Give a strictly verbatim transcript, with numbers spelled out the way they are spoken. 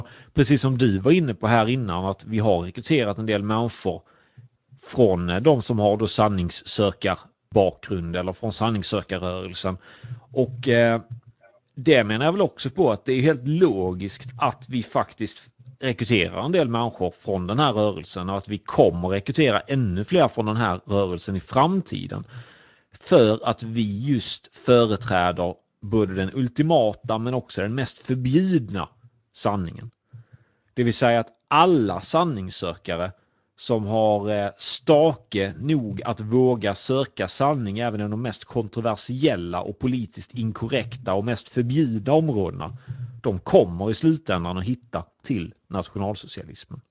precis som du var inne på här innan, att vi har rekryterat en del människor från de som har då sanningssökarbakgrund eller från sanningssökarrörelsen. Och eh, det menar jag väl också på att det är helt logiskt att vi faktiskt rekryterar en del människor från den här rörelsen och att vi kommer rekrytera ännu fler från den här rörelsen i framtiden. För att vi just företräder både den ultimata men också den mest förbjudna sanningen. Det vill säga att alla sanningssökare som har stake nog att våga söka sanning även i de mest kontroversiella och politiskt inkorrekta och mest förbjudna områdena, de kommer i slutändan att hitta till nationalsocialismen.